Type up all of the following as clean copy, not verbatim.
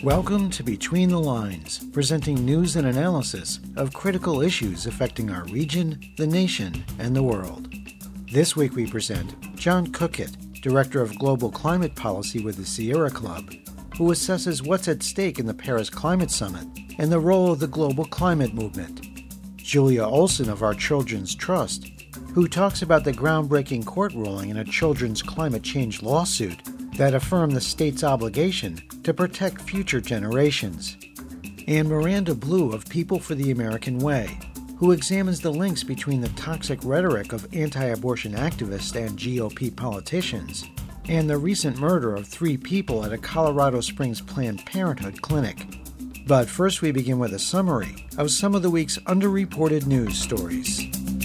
Welcome to Between the Lines, presenting news and analysis of critical issues affecting our region, the nation, and the world. This week we present John Cookett, Director of Global Climate Policy with the Sierra Club, who assesses what's at stake in the Paris Climate Summit and the role of the global climate movement. Julia Olson of Our Children's Trust, who talks about the groundbreaking court ruling in a children's climate change lawsuit that affirmed the state's obligation to protect future generations. And Miranda Blue of People for the American Way, who examines the links between the toxic rhetoric of anti-abortion activists and GOP politicians, and the recent murder of 3 people at a Colorado Springs Planned Parenthood clinic. But first we begin with a summary of some of the week's underreported news stories.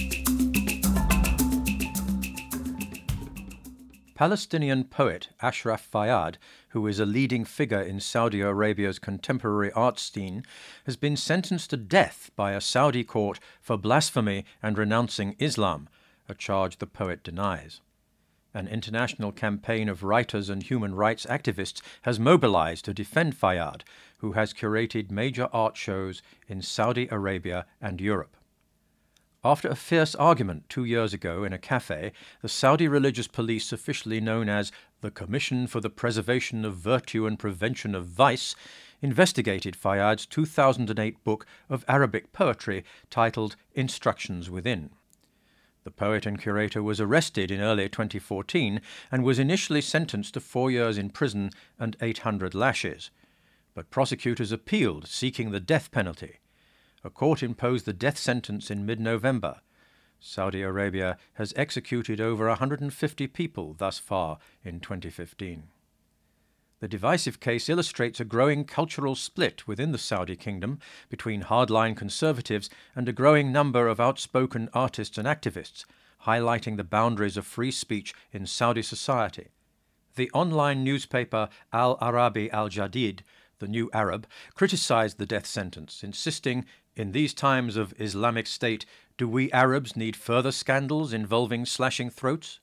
Palestinian poet Ashraf Fayyad, who is a leading figure in Saudi Arabia's contemporary art scene, has been sentenced to death by a Saudi court for blasphemy and renouncing Islam, a charge the poet denies. An international campaign of writers and human rights activists has mobilized to defend Fayyad, who has curated major art shows in Saudi Arabia and Europe. After a fierce argument 2 years ago in a cafe, the Saudi religious police, officially known as the Commission for the Preservation of Virtue and Prevention of Vice, investigated Fayyad's 2008 book of Arabic poetry titled Instructions Within. The poet and curator was arrested in early 2014 and was initially sentenced to 4 years in prison and 800 lashes. But prosecutors appealed, seeking the death penalty. A court imposed the death sentence in mid-November. Saudi Arabia has executed over 150 people thus far in 2015. The divisive case illustrates a growing cultural split within the Saudi kingdom between hardline conservatives and a growing number of outspoken artists and activists, highlighting the boundaries of free speech in Saudi society. The online newspaper Al Arabi Al Jadid, the New Arab, criticized the death sentence, insisting, "In these times of Islamic State, do we Arabs need further scandals involving slashing throats?"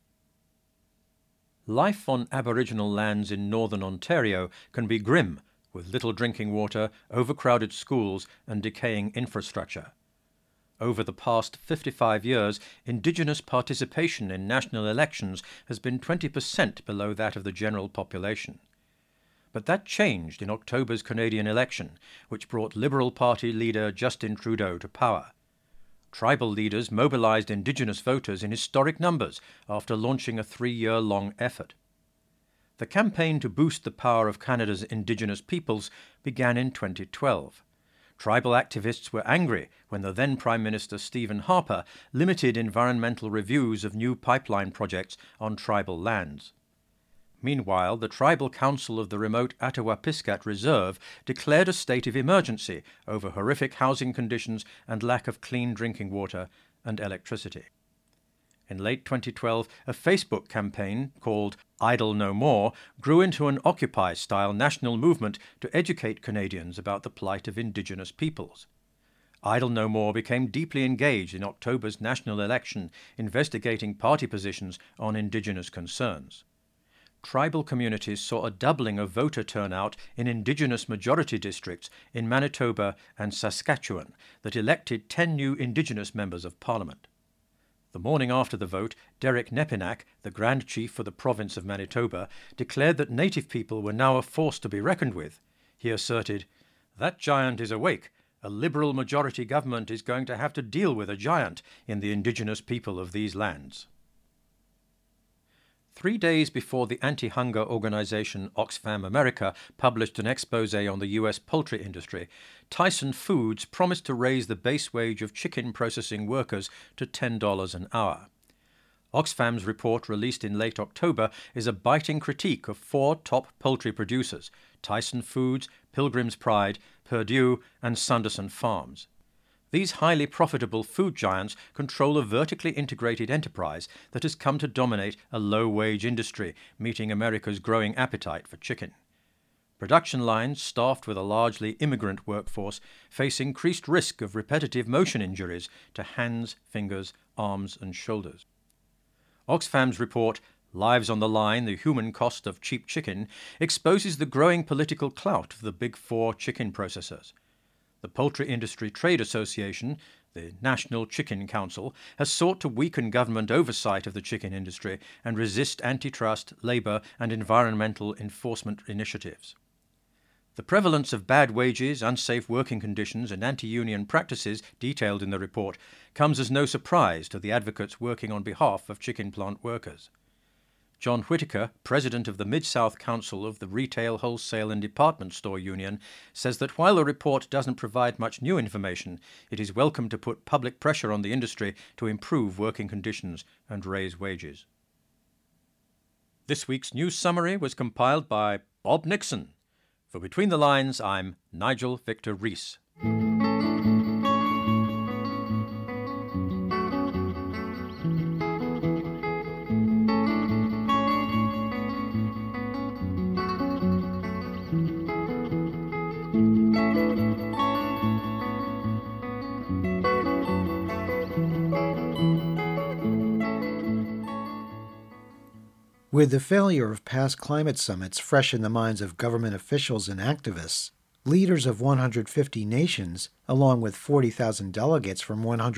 Life on Aboriginal lands in northern Ontario can be grim, with little drinking water, overcrowded schools, and decaying infrastructure. Over the past 55 years, Indigenous participation in national elections has been 20% below that of the general population. But that changed in October's Canadian election, which brought Liberal Party leader Justin Trudeau to power. Tribal leaders mobilized Indigenous voters in historic numbers after launching a 3-year-long effort. The campaign to boost the power of Canada's Indigenous peoples began in 2012. Tribal activists were angry when the then Prime Minister Stephen Harper limited environmental reviews of new pipeline projects on tribal lands. Meanwhile, the Tribal Council of the remote Attawapiskat Reserve declared a state of emergency over horrific housing conditions and lack of clean drinking water and electricity. In late 2012, a Facebook campaign called Idle No More grew into an Occupy-style national movement to educate Canadians about the plight of Indigenous peoples. Idle No More became deeply engaged in October's national election, investigating party positions on Indigenous concerns. Tribal communities saw a doubling of voter turnout in Indigenous majority districts in Manitoba and Saskatchewan that elected 10 new Indigenous members of Parliament. The morning after the vote, Derek Nepinak, the Grand Chief for the province of Manitoba, declared that Native people were now a force to be reckoned with. He asserted, "That giant is awake. A Liberal majority government is going to have to deal with a giant in the Indigenous people of these lands." 3 days before the anti-hunger organization Oxfam America published an expose on the U.S. poultry industry, Tyson Foods promised to raise the base wage of chicken processing workers to $10 an hour. Oxfam's report, released in late October, is a biting critique of 4 top poultry producers: Tyson Foods, Pilgrim's Pride, Perdue, and Sanderson Farms. These highly profitable food giants control a vertically integrated enterprise that has come to dominate a low-wage industry, meeting America's growing appetite for chicken. Production lines, staffed with a largely immigrant workforce, face increased risk of repetitive motion injuries to hands, fingers, arms, and shoulders. Oxfam's report, Lives on the Line, the Human Cost of Cheap Chicken, exposes the growing political clout of the Big Four chicken processors. The Poultry Industry Trade Association, the National Chicken Council, has sought to weaken government oversight of the chicken industry and resist antitrust, labour and environmental enforcement initiatives. The prevalence of bad wages, unsafe working conditions and anti-union practices detailed in the report comes as no surprise to the advocates working on behalf of chicken plant workers. John Whitaker, president of the Mid-South Council of the Retail, Wholesale and Department Store Union, says that while the report doesn't provide much new information, it is welcome to put public pressure on the industry to improve working conditions and raise wages. This week's news summary was compiled by Bob Nixon. For Between the Lines, I'm Nigel Victor Rees. With the failure of past climate summits fresh in the minds of government officials and activists, leaders of 150 nations, along with 40,000 delegates from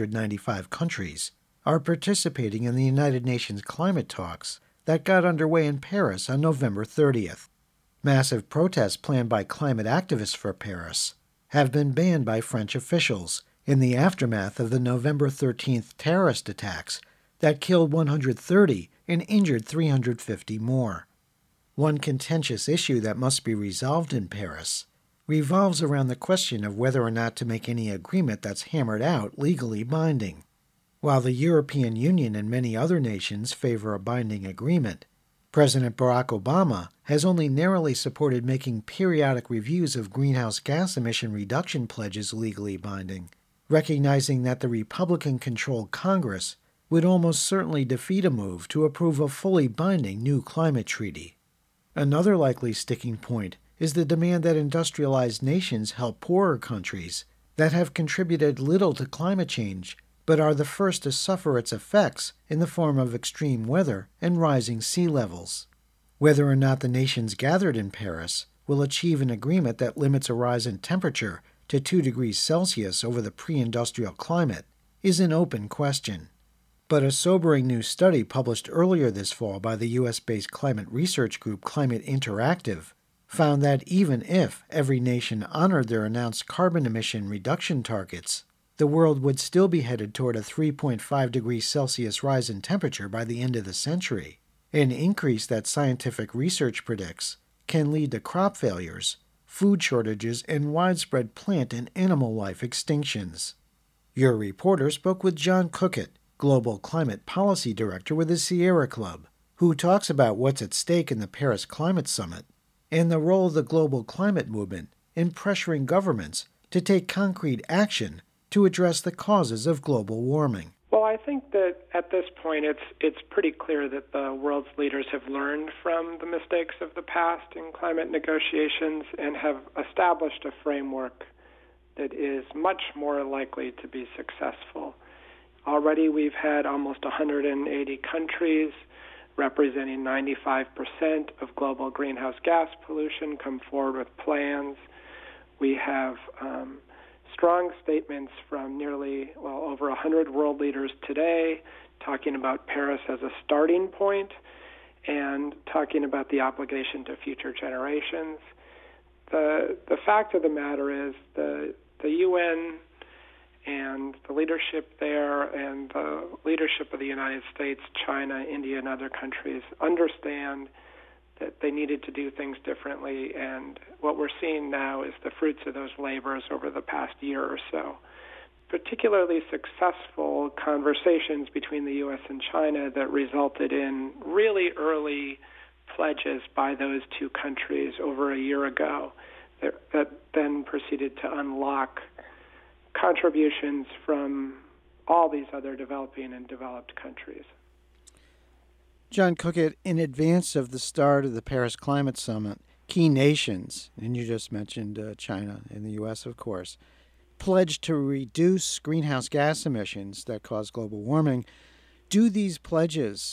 195 countries, are participating in the United Nations climate talks that got underway in Paris on November 30th. Massive protests planned by climate activists for Paris have been banned by French officials in the aftermath of the November 13th terrorist attacks that killed 130 and injured 350 more. One contentious issue that must be resolved in Paris revolves around the question of whether or not to make any agreement that's hammered out legally binding. While the European Union and many other nations favor a binding agreement, President Barack Obama has only narrowly supported making periodic reviews of greenhouse gas emission reduction pledges legally binding, recognizing that the Republican-controlled Congress would almost certainly defeat a move to approve a fully binding new climate treaty. Another likely sticking point is the demand that industrialized nations help poorer countries that have contributed little to climate change but are the first to suffer its effects in the form of extreme weather and rising sea levels. Whether or not the nations gathered in Paris will achieve an agreement that limits a rise in temperature to 2 degrees Celsius over the pre-industrial climate is an open question. But a sobering new study published earlier this fall by the U.S.-based climate research group Climate Interactive found that even if every nation honored their announced carbon emission reduction targets, the world would still be headed toward a 3.5 degrees Celsius rise in temperature by the end of the century, an increase that scientific research predicts can lead to crop failures, food shortages, and widespread plant and animal life extinctions. Your reporter spoke with John Cookett, Global Climate Policy Director with the Sierra Club, who talks about what's at stake in the Paris Climate Summit and the role of the global climate movement in pressuring governments to take concrete action to address the causes of global warming. Well, I think that at this point it's pretty clear that the world's leaders have learned from the mistakes of the past in climate negotiations and have established a framework that is much more likely to be successful. Already we've had almost 180 countries representing 95% of global greenhouse gas pollution come forward with plans. We have strong statements from over 100 world leaders today talking about Paris as a starting point and talking about the obligation to future generations. The fact of the matter is the UN and the leadership there and the leadership of the United States, China, India, and other countries understand that they needed to do things differently, and what we're seeing now is the fruits of those labors over the past year or so. Particularly successful conversations between the U.S. and China that resulted in really early pledges by those two countries over a year ago that then proceeded to unlock contributions from all these other developing and developed countries. John Cookett, in advance of the start of the Paris Climate Summit, key nations, and you just mentioned China and the U.S., of course, pledged to reduce greenhouse gas emissions that cause global warming. Do these pledges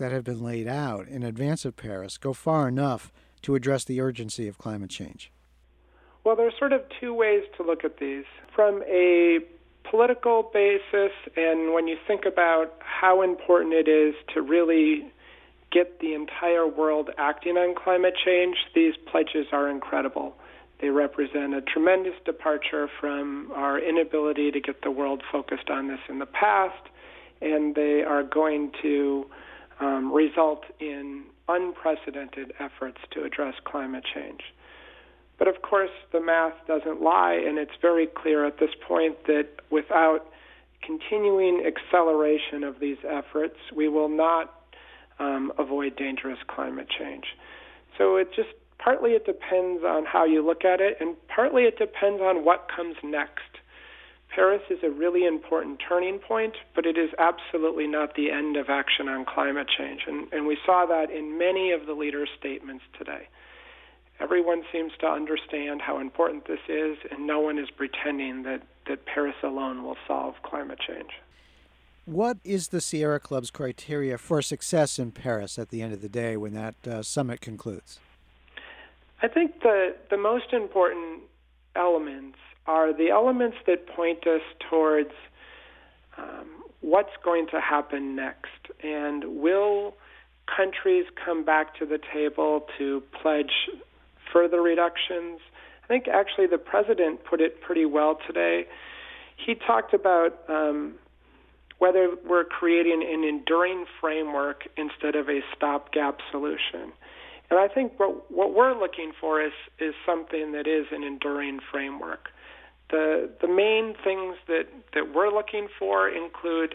that have been laid out in advance of Paris go far enough to address the urgency of climate change? Well, there's sort of two ways to look at these. From a political basis, and when you think about how important it is to really get the entire world acting on climate change, these pledges are incredible. They represent a tremendous departure from our inability to get the world focused on this in the past, and they are going to result in unprecedented efforts to address climate change. But of course, the math doesn't lie, and it's very clear at this point that without continuing acceleration of these efforts, we will not avoid dangerous climate change. So partly it depends on how you look at it, and partly it depends on what comes next. Paris is a really important turning point, but it is absolutely not the end of action on climate change. And we saw that in many of the leaders' statements today. Everyone seems to understand how important this is, and no one is pretending that Paris alone will solve climate change. What is the Sierra Club's criteria for success in Paris at the end of the day when that summit concludes? I think the most important elements are the elements that point us towards what's going to happen next. And will countries come back to the table to pledge further reductions? I think actually the president put it pretty well today. He talked about whether we're creating an enduring framework instead of a stopgap solution. And I think what we're looking for is something that is an enduring framework. The main things that we're looking for include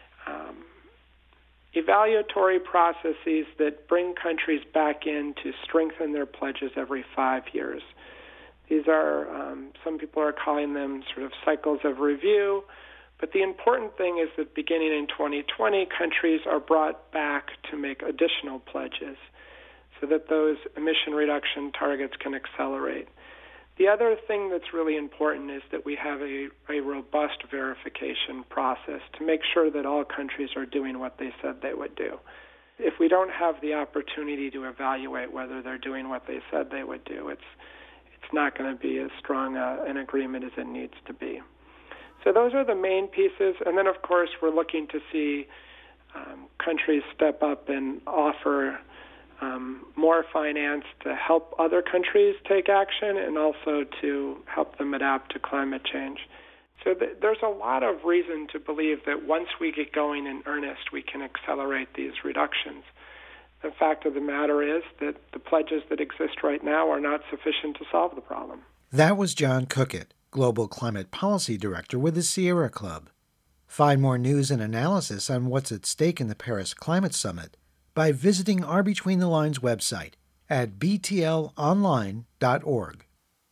evaluatory processes that bring countries back in to strengthen their pledges every 5 years. These are, some people are calling them sort of cycles of review, but the important thing is that beginning in 2020, countries are brought back to make additional pledges so that those emission reduction targets can accelerate. The other thing that's really important is that we have a robust verification process to make sure that all countries are doing what they said they would do. If we don't have the opportunity to evaluate whether they're doing what they said they would do, it's not going to be as strong an agreement as it needs to be. So those are the main pieces. And then, of course, we're looking to see countries step up and offer more finance to help other countries take action and also to help them adapt to climate change. So there's a lot of reason to believe that once we get going in earnest, we can accelerate these reductions. The fact of the matter is that the pledges that exist right now are not sufficient to solve the problem. That was John Cookett, Global Climate Policy Director with the Sierra Club. Find more news and analysis on what's at stake in the Paris Climate Summit by visiting our Between the Lines website at btlonline.org.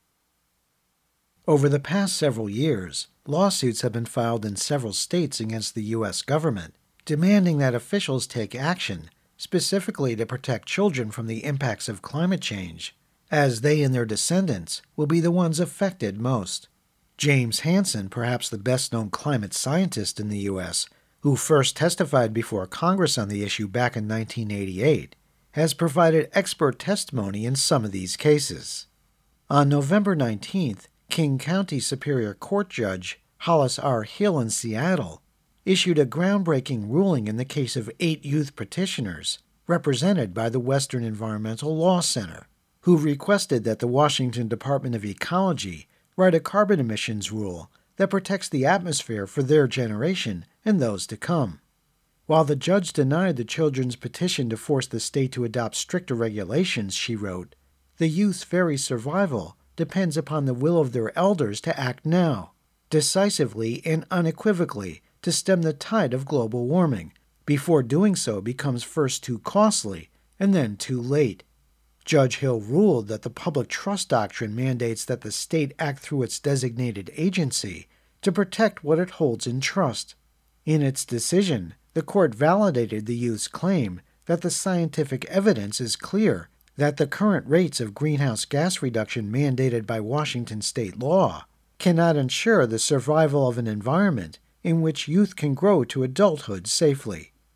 Over the past several years, lawsuits have been filed in several states against the U.S. government, demanding that officials take action, specifically to protect children from the impacts of climate change, as they and their descendants will be the ones affected most. James Hansen, perhaps the best-known climate scientist in the U.S., who first testified before Congress on the issue back in 1988, has provided expert testimony in some of these cases. On November 19th, King County Superior Court Judge Hollis R. Hill in Seattle issued a groundbreaking ruling in the case of 8 youth petitioners represented by the Western Environmental Law Center, who requested that the Washington Department of Ecology write a carbon emissions rule that protects the atmosphere for their generation and those to come. While the judge denied the children's petition to force the state to adopt stricter regulations, she wrote, "The youth's very survival depends upon the will of their elders to act now, decisively and unequivocally, to stem the tide of global warming, before doing so becomes first too costly and then too late." Judge Hill ruled that the public trust doctrine mandates that the state act through its designated agency to protect what it holds in trust. In its decision, the court validated the youth's claim that the scientific evidence is clear that the current rates of greenhouse gas reduction mandated by Washington state law cannot ensure the survival of an environment in which youth can grow to adulthood safely.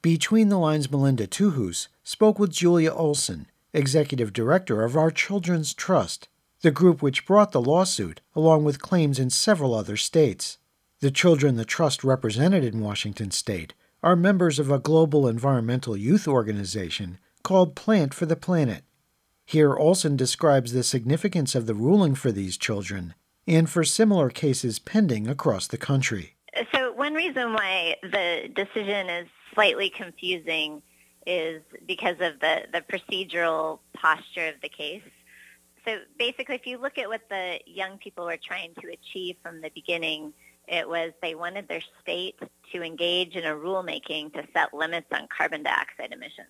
Between the Lines' Melinda Tuhus spoke with Julia Olson, Executive Director of Our Children's Trust, the group which brought the lawsuit, along with claims in several other states. The children the Trust represented in Washington state are members of a global environmental youth organization called Plant for the Planet. Here Olson describes the significance of the ruling for these children and for similar cases pending across the country. So one reason why the decision is slightly confusing is because of the procedural posture of the case. So basically, if you look at what the young people were trying to achieve from the beginning, it was they wanted their state to engage in a rulemaking to set limits on carbon dioxide emissions.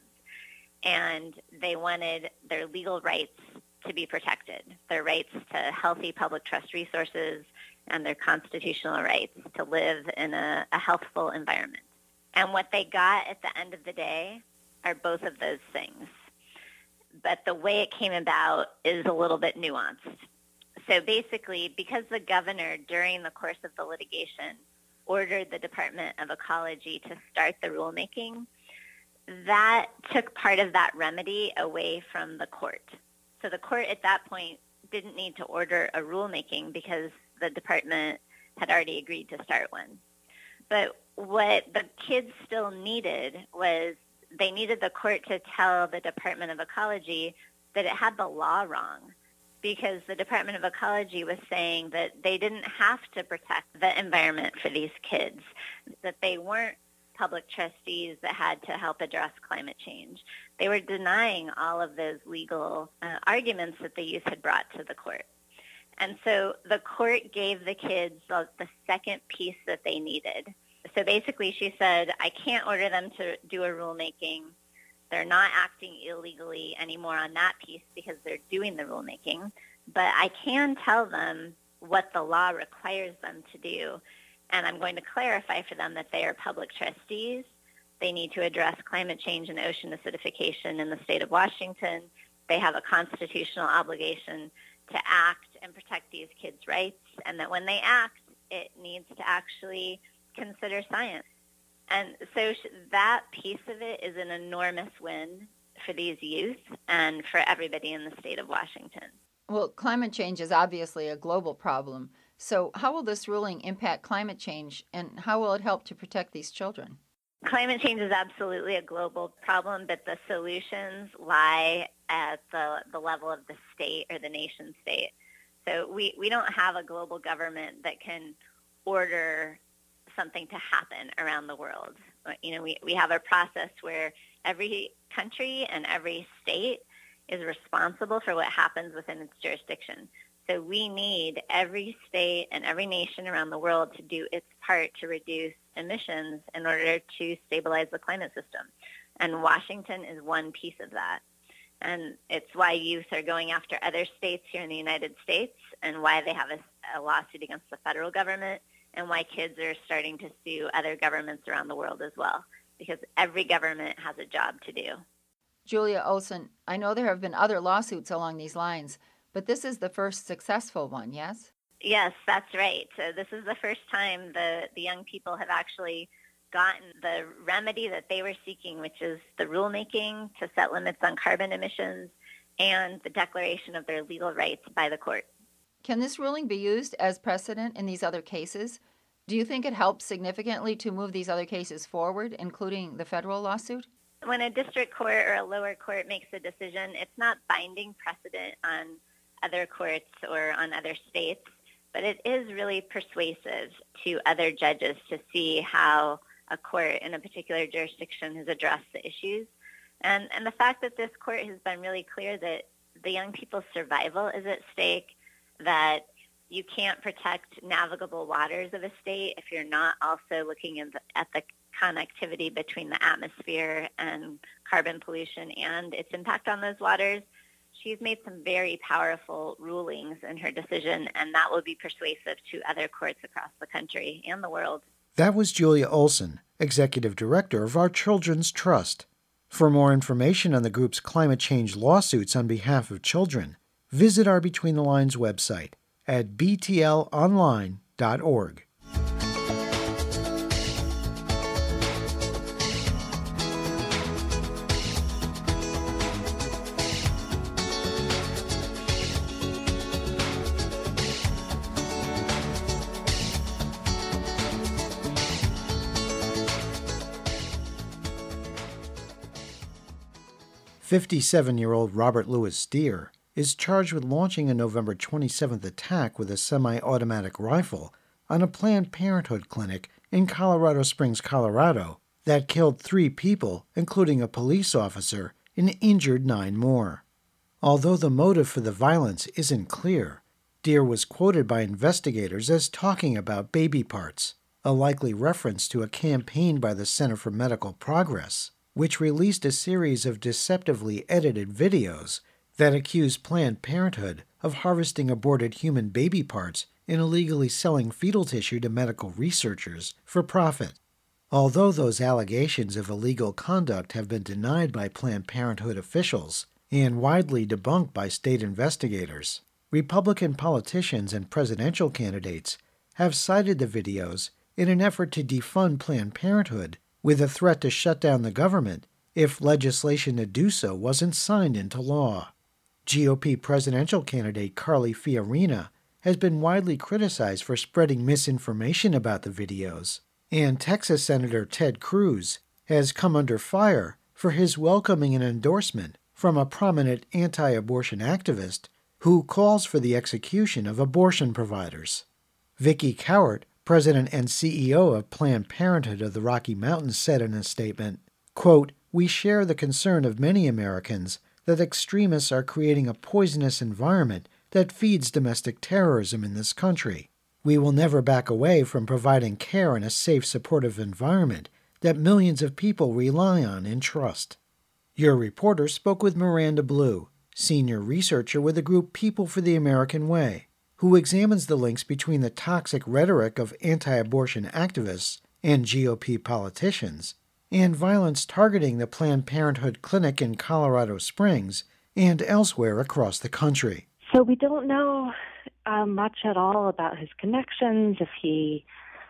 And they wanted their legal rights to be protected, their rights to healthy public trust resources and their constitutional rights to live in a healthful environment. And what they got at the end of the day are both of those things. But the way it came about is a little bit nuanced. So basically, because the governor, during the course of the litigation, ordered the Department of Ecology to start the rulemaking, that took part of that remedy away from the court. So the court at that point didn't need to order a rulemaking because the department had already agreed to start one. But what the kids still needed was they needed the court to tell the Department of Ecology that it had the law wrong, because the Department of Ecology was saying that they didn't have to protect the environment for these kids, that they weren't public trustees that had to help address climate change. They were denying all of those legal arguments that the youth had brought to the court. And so the court gave the kids the second piece that they needed. So basically she said, I can't order them to do a rulemaking. They're not acting illegally anymore on that piece because they're doing the rulemaking. But I can tell them what the law requires them to do. And I'm going to clarify for them that they are public trustees. They need to address climate change and ocean acidification in the state of Washington. They have a constitutional obligation to act and protect these kids' rights, and that when they act, it needs to actually consider science. And so that piece of it is an enormous win for these youth and for everybody in the state of Washington. Well, climate change is obviously a global problem. So how will this ruling impact climate change, and how will it help to protect these children? Climate change is absolutely a global problem, but the solutions lie at the level of the state or the nation state. So we don't have a global government that can order something to happen around the world. You know, we have a process where every country and every state is responsible for what happens within its jurisdiction. So we need every state and every nation around the world to do its part to reduce emissions in order to stabilize the climate system. And Washington is one piece of that. And it's why youth are going after other states here in the United States, and why they have a lawsuit against the federal government, and why kids are starting to sue other governments around the world as well, because every government has a job to do. Julia Olson, I know there have been other lawsuits along these lines, but this is the first successful one, yes? Yes, that's right. So this is the first time the young people have actually gotten the remedy that they were seeking, which is the rulemaking to set limits on carbon emissions and the declaration of their legal rights by the court. Can this ruling be used as precedent in these other cases? Do you think it helps significantly to move these other cases forward, including the federal lawsuit? When a district court or a lower court makes a decision, it's not binding precedent on other courts or on other states, but it is really persuasive to other judges to see how a court in a particular jurisdiction has addressed the issues. And the fact that this court has been really clear that the young people's survival is at stake, that you can't protect navigable waters of a state if you're not also looking at the connectivity between the atmosphere and carbon pollution and its impact on those waters. She's made some very powerful rulings in her decision, and that will be persuasive to other courts across the country and the world. That was Julia Olson, Executive Director of Our Children's Trust. For more information on the group's climate change lawsuits on behalf of children, visit our Between the Lines website at btlonline.org. 57-year-old Robert Louis Deere is charged with launching a November 27th attack with a semi-automatic rifle on a Planned Parenthood clinic in Colorado Springs, Colorado, that killed 3 people, including a police officer, and injured 9 more. Although the motive for the violence isn't clear, Deere was quoted by investigators as talking about baby parts, a likely reference to a campaign by the Center for Medical Progress, which released a series of deceptively edited videos that accused Planned Parenthood of harvesting aborted human baby parts and illegally selling fetal tissue to medical researchers for profit. Although those allegations of illegal conduct have been denied by Planned Parenthood officials and widely debunked by state investigators, Republican politicians and presidential candidates have cited the videos in an effort to defund Planned Parenthood with a threat to shut down the government if legislation to do so wasn't signed into law. GOP presidential candidate Carly Fiorina has been widely criticized for spreading misinformation about the videos, and Texas Senator Ted Cruz has come under fire for his welcoming an endorsement from a prominent anti-abortion activist who calls for the execution of abortion providers. Vicki Cowart, president and CEO of Planned Parenthood of the Rocky Mountains, said in a statement, quote, "We share the concern of many Americans that extremists are creating a poisonous environment that feeds domestic terrorism in this country. We will never back away from providing care in a safe, supportive environment that millions of people rely on and trust." Your reporter spoke with Miranda Blue, senior researcher with the group People for the American Way, who examines the links between the toxic rhetoric of anti-abortion activists and GOP politicians, and violence targeting the Planned Parenthood clinic in Colorado Springs and elsewhere across the country. So we don't know much at all about his connections, if he,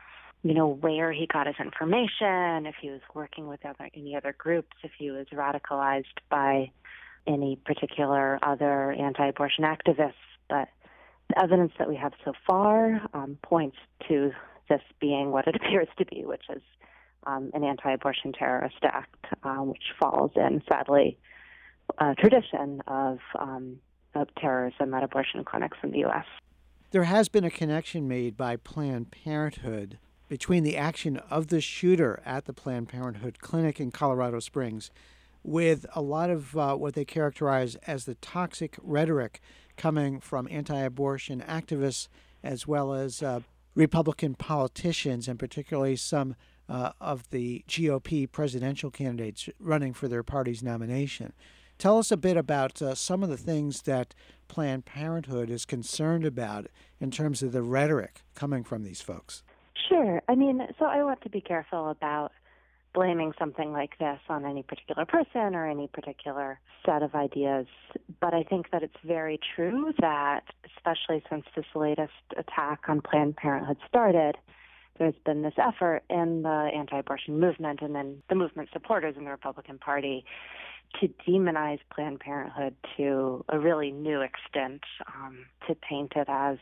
where he got his information, if he was working with any other groups, if he was radicalized by any particular other anti-abortion activists. But the evidence that we have so far points to this being what it appears to be, which is an anti-abortion terrorist act, which falls in, sadly, a tradition of terrorism at abortion clinics in the U.S. There has been a connection made by Planned Parenthood between the action of the shooter at the Planned Parenthood clinic in Colorado Springs with a lot of what they characterize as the toxic rhetoric coming from anti-abortion activists as well as Republican politicians, and particularly some of the GOP presidential candidates running for their party's nomination. Tell us a bit about some of the things that Planned Parenthood is concerned about in terms of the rhetoric coming from these folks. Sure. So I want to be careful about blaming something like this on any particular person or any particular set of ideas. But I think that it's very true that, especially since this latest attack on Planned Parenthood started, there's been this effort in the anti-abortion movement and then the movement supporters in the Republican Party to demonize Planned Parenthood to a really new extent, to paint it as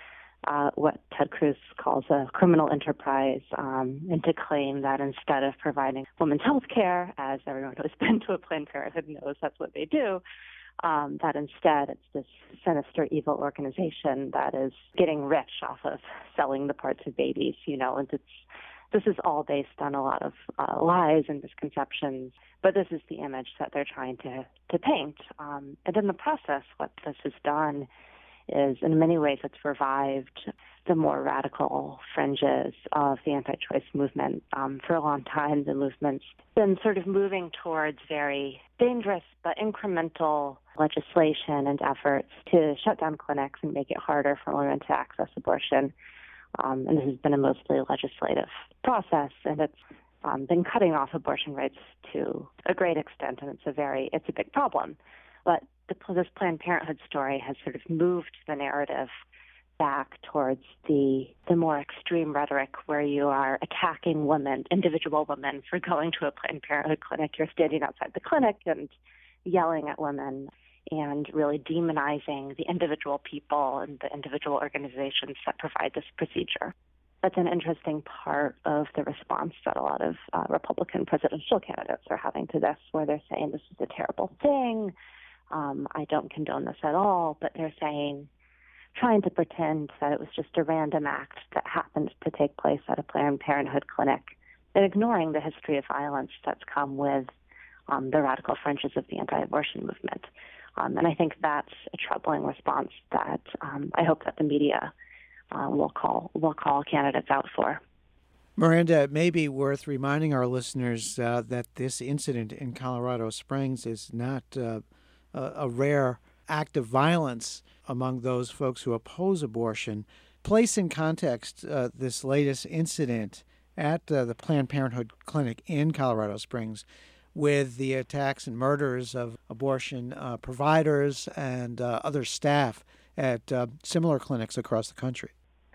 what Ted Cruz calls a criminal enterprise, and to claim that instead of providing women's health care, as everyone who's been to a Planned Parenthood knows that's what they do, that instead it's this sinister, evil organization that is getting rich off of selling the parts of babies, and this is all based on a lot of lies and misconceptions, but this is the image that they're trying to paint. And in the process, what this has done is, in many ways, it's revived the more radical fringes of the anti-choice movement. For a long time, the movement's been sort of moving towards very dangerous but incremental legislation and efforts to shut down clinics and make it harder for women to access abortion. And this has been a mostly legislative process, and it's been cutting off abortion rights to a great extent, and it's a big problem. But this Planned Parenthood story has sort of moved the narrative back towards the more extreme rhetoric where you are attacking women, individual women, for going to a Planned Parenthood clinic. You're standing outside the clinic and yelling at women and really demonizing the individual people and the individual organizations that provide this procedure. That's an interesting part of the response that a lot of Republican presidential candidates are having to this, where they're saying this is a terrible thing. I don't condone this at all, but they're trying to pretend that it was just a random act that happened to take place at a Planned Parenthood clinic, and ignoring the history of violence that's come with the radical fringes of the anti-abortion movement. And I think that's a troubling response that I hope that the media will call candidates out for. Miranda, it may be worth reminding our listeners that this incident in Colorado Springs is not a rare act of violence among those folks who oppose abortion. Place in context this latest incident at the Planned Parenthood clinic in Colorado Springs with the attacks and murders of abortion providers and other staff at similar clinics across the country.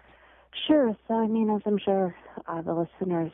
Sure. So, as I'm sure the listeners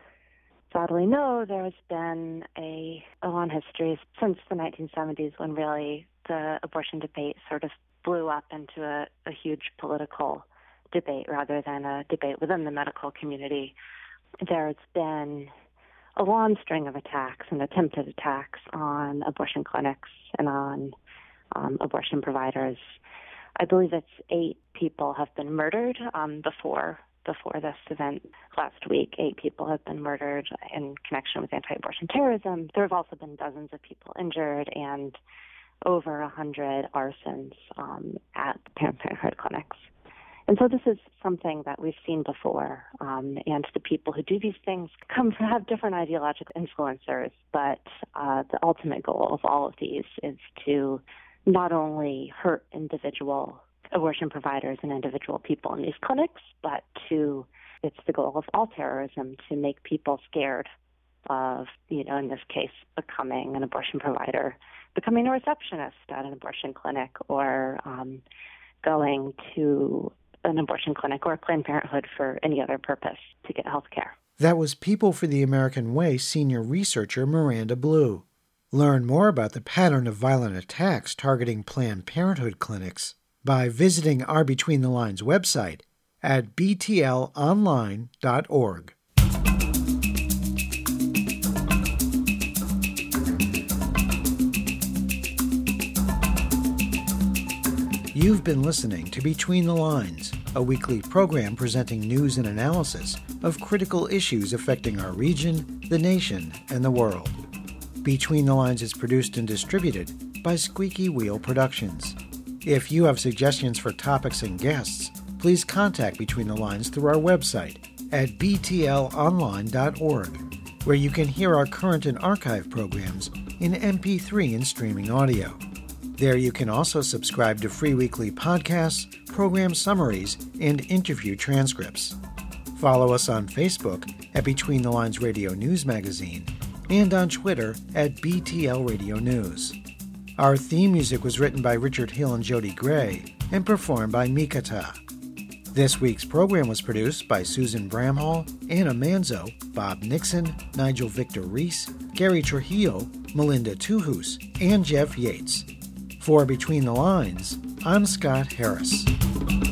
sadly know, there's been a long history since the 1970s when really the abortion debate sort of blew up into a huge political debate rather than a debate within the medical community. There's been a long string of attacks and attempted attacks on abortion clinics and on abortion providers. I believe it's 8 people have been murdered before this event last week. 8 people have been murdered in connection with anti-abortion terrorism. There have also been dozens of people injured and over 100 arsons at Planned Parenthood clinics. And so this is something that we've seen before, and the people who do these things have different ideological influencers, but the ultimate goal of all of these is to not only hurt individual abortion providers and individual people in these clinics, but it's the goal of all terrorism to make people scared of, in this case, becoming an abortion provider, becoming a receptionist at an abortion clinic, or going to an abortion clinic or Planned Parenthood for any other purpose to get health care. That was People for the American Way senior researcher Miranda Blue. Learn more about the pattern of violent attacks targeting Planned Parenthood clinics by visiting our Between the Lines website at btlonline.org. You've been listening to Between the Lines, a weekly program presenting news and analysis of critical issues affecting our region, the nation, and the world. Between the Lines is produced and distributed by Squeaky Wheel Productions. If you have suggestions for topics and guests, please contact Between the Lines through our website at btlonline.org, where you can hear our current and archive programs in MP3 and streaming audio. There you can also subscribe to free weekly podcasts, program summaries, and interview transcripts. Follow us on Facebook at Between the Lines Radio News Magazine and on Twitter at BTL Radio News. Our theme music was written by Richard Hill and Jody Gray and performed by Mikata. This week's program was produced by Susan Bramhall, Anna Manzo, Bob Nixon, Nigel Victor Reese, Gary Trujillo, Melinda Tuhus, and Jeff Yates. For Between the Lines, I'm Scott Harris.